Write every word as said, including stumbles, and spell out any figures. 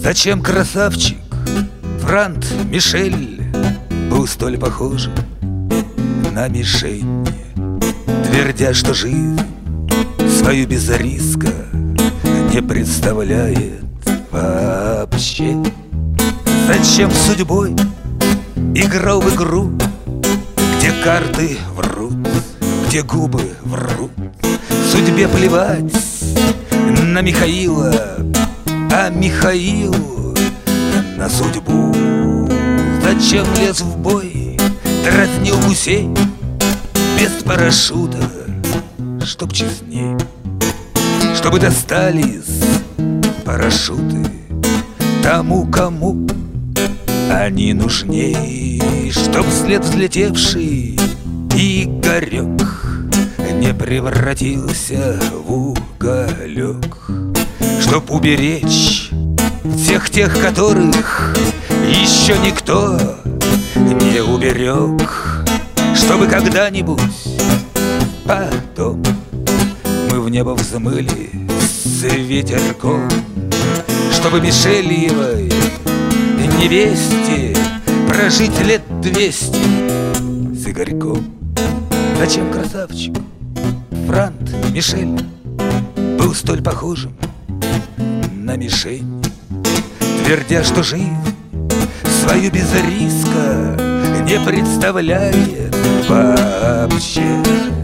Зачем красавчик Франт Мишель был столь похож на мишень, твердя, что жизнь свою без риска не представляет вообще? Зачем судьбой играл в игру, где карты врут, где губы врут? Судьбе плевать на Михаила, а Михаилу на судьбу. Зачем лез в бой, дразнил гусей без парашюта, чтоб честней, чтобы достались парашюты тому, кому они нужней, чтоб след взлетевший Игорек не превратился в уголек, чтоб уберечь всех тех, которых еще никто не уберег, чтобы когда-нибудь потом мы в небо взмыли с ветерком, чтобы Мишельевой невесте прожить лет двести с Игорьком. Зачем красавчик Франт Мишель был столь похожим на мишень, твердя, что жизнь свою без риска не представляет вообще?